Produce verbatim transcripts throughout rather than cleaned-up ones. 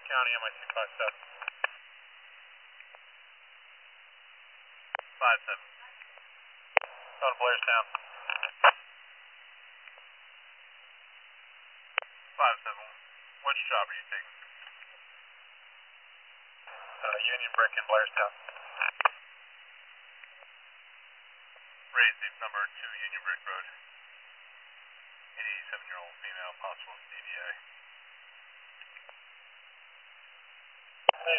County, M I C five seven. five seven. Go to Blairstown. five seven. Which job are you taking? Uh, Union Brick in Blairstown. Raise deep number two, Union Brick Road. eighty-seven-year-old female, possible D V A. Hey.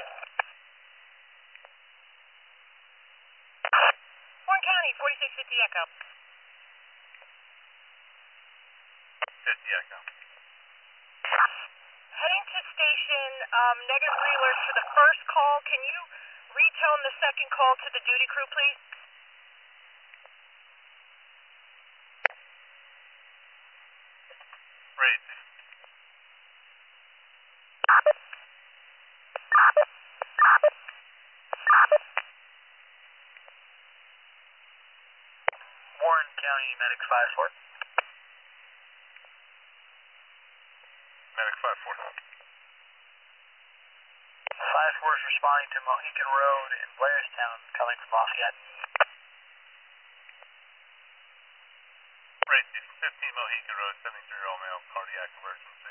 Warren County, forty-six fifty Echo. fifty Echo. Heading to station, um, negative three alerts for the first call. Can you retone the second call to the duty crew, please? Raise. Warren County, Medic five four. Medic five four. five four is responding to Mohican Road in Blairstown, coming from Lafayette. Raise fifteen Mohican Road, seventy-three-year-old male, cardiac emergency.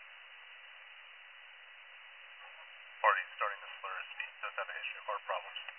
Party starting to slur his speech, does have a history of heart problems.